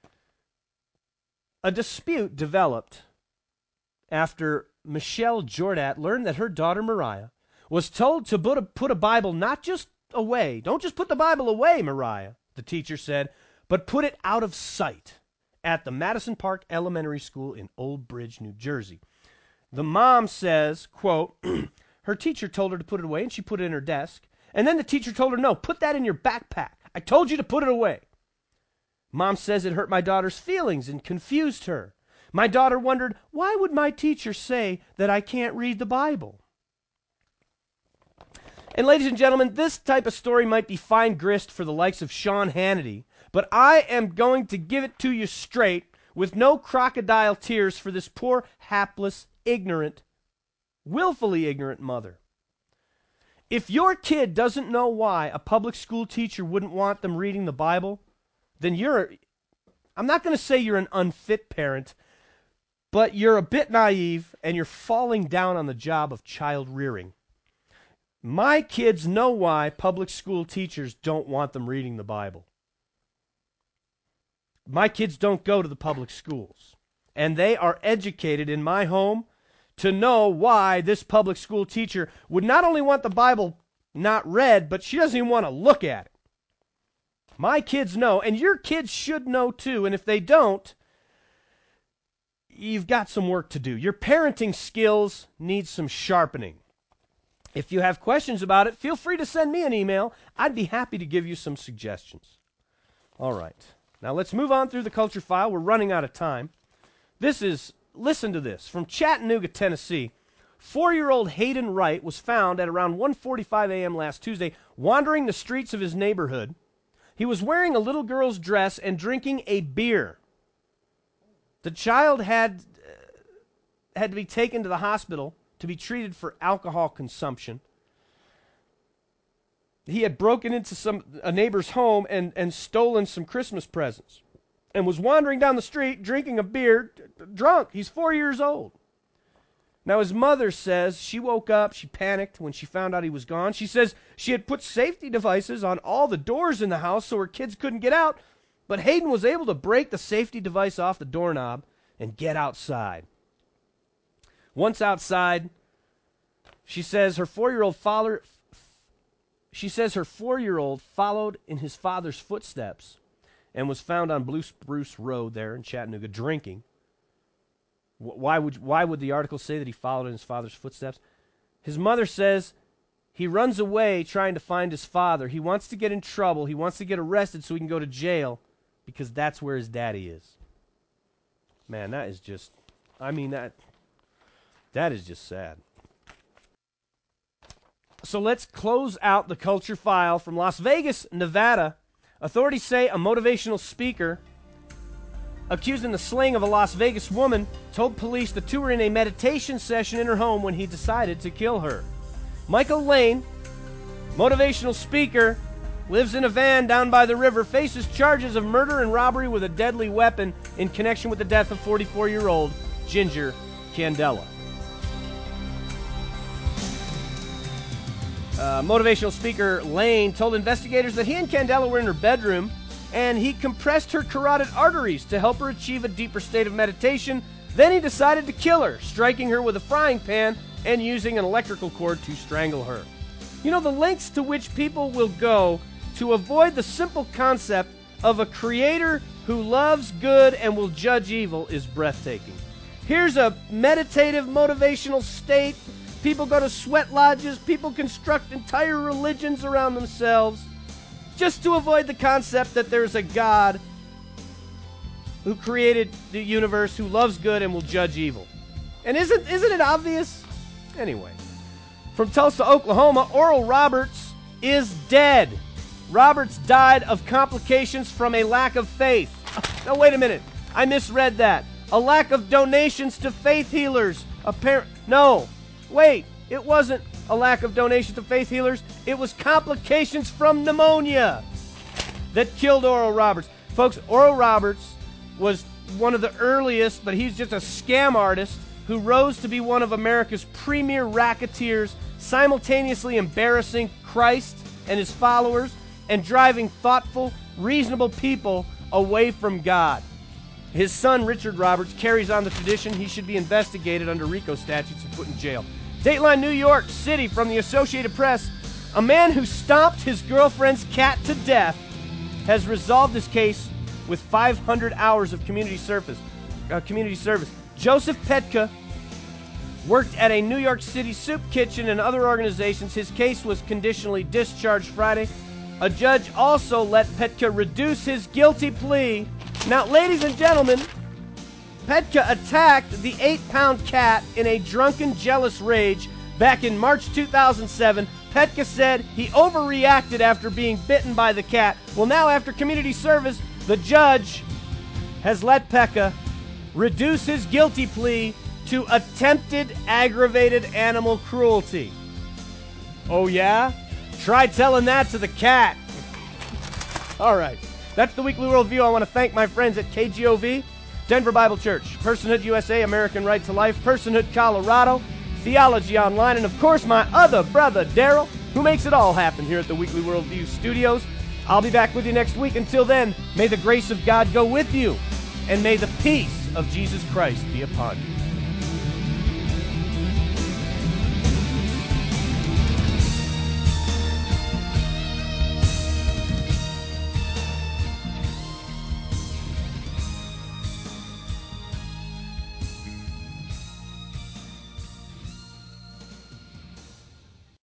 A dispute developed after Michelle Jordat learned that her daughter Mariah was told to put a, put a Bible not just away. Don't just put the Bible away, Mariah, the teacher said, but put it out of sight at the Madison Park Elementary School in Old Bridge, New Jersey. The mom says, quote, her teacher told her to put it away and she put it in her desk. And then the teacher told her, no, put that in your backpack. I told you to put it away. Mom says it hurt my daughter's feelings and confused her. My daughter wondered, why would my teacher say that I can't read the Bible? And ladies and gentlemen, this type of story might be fine grist for the likes of Sean Hannity, but I am going to give it to you straight with no crocodile tears for this poor, hapless, ignorant, willfully ignorant mother. If your kid doesn't know why a public school teacher wouldn't want them reading the Bible, then you're, I'm not going to say you're an unfit parent, but you're a bit naive and you're falling down on the job of child rearing. My kids know why public school teachers don't want them reading the Bible. My kids don't go to the public schools, and they are educated in my home to know why this public school teacher would not only want the Bible not read, but she doesn't even want to look at it. My kids know, and your kids should know too, and if they don't, you've got some work to do. Your parenting skills need some sharpening. If you have questions about it, feel free to send me an email. I'd be happy to give you some suggestions. All right. Now let's move on through the culture file. We're running out of time. This is, listen to this, from Chattanooga, Tennessee. Four-year-old Hayden Wright was found at around one forty-five a.m. last Tuesday wandering the streets of his neighborhood. He was wearing a little girl's dress and drinking a beer. The child had, uh, had to be taken to the hospital to be treated for alcohol consumption. He had broken into some a neighbor's home and, and stolen some Christmas presents and was wandering down the street drinking a beer, d- d- drunk. He's four years old. Now, his mother says she woke up, she panicked when she found out he was gone. She says she had put safety devices on all the doors in the house so her kids couldn't get out, but Hayden was able to break the safety device off the doorknob and get outside. Once outside, she says her four-year-old father, she says her four-year-old followed in his father's footsteps and was found on Blue Spruce Road there in Chattanooga drinking. Why would why would the article say that he followed in his father's footsteps? His mother says he runs away trying to find his father. He wants to get in trouble. He wants to get arrested so he can go to jail because that's where his daddy is. Man, that is just, I mean, that that is just sad. So let's close out the culture file from Las Vegas, Nevada. Authorities say a motivational speaker accused in the slaying of a Las Vegas woman told police the two were in a meditation session in her home when he decided to kill her. Michael Lane, motivational speaker, lives in a van down by the river, faces charges of murder and robbery with a deadly weapon in connection with the death of forty-four-year-old Ginger Candela. Uh, motivational speaker Lane told investigators that he and Candela were in her bedroom and he compressed her carotid arteries to help her achieve a deeper state of meditation. Then he decided to kill her, striking her with a frying pan and using an electrical cord to strangle her. You know, the lengths to which people will go to avoid the simple concept of a creator who loves good and will judge evil is breathtaking. Here's a meditative, motivational state. People go to sweat lodges. People construct entire religions around themselves just to avoid the concept that there's a God who created the universe, who loves good and will judge evil. And isn't isn't it obvious? Anyway, from Tulsa, Oklahoma, Oral Roberts is dead. Roberts died of complications from a lack of faith. Now, wait a minute. I misread that. A lack of donations to faith healers. Appar- no, wait. It wasn't a lack of donations to faith healers. It was complications from pneumonia that killed Oral Roberts. Folks, Oral Roberts was one of the earliest, but he's just a scam artist who rose to be one of America's premier racketeers, simultaneously embarrassing Christ and his followers and driving thoughtful, reasonable people away from God. His son, Richard Roberts, carries on the tradition. He should be investigated under RICO statutes and put in jail. Dateline New York City from the Associated Press. A man who stomped his girlfriend's cat to death has resolved his case with five hundred hours of community service. Uh, community service. Joseph Petka worked at a New York City soup kitchen and other organizations. His case was conditionally discharged Friday. A judge also let Petka reduce his guilty plea. Now, ladies and gentlemen, Petka attacked the eight-pound cat in a drunken, jealous rage back in March two thousand seven. Petka said he overreacted after being bitten by the cat. Well, now after community service, the judge has let Petka reduce his guilty plea to attempted aggravated animal cruelty. Oh, yeah? Try telling that to the cat. All right. That's the Weekly Worldview. I want to thank my friends at K G O V, Denver Bible Church, Personhood U S A, American Right to Life, Personhood Colorado, Theology Online, and of course my other brother, Daryl, who makes it all happen here at the Weekly Worldview Studios. I'll be back with you next week. Until then, may the grace of God go with you, and may the peace of Jesus Christ be upon you.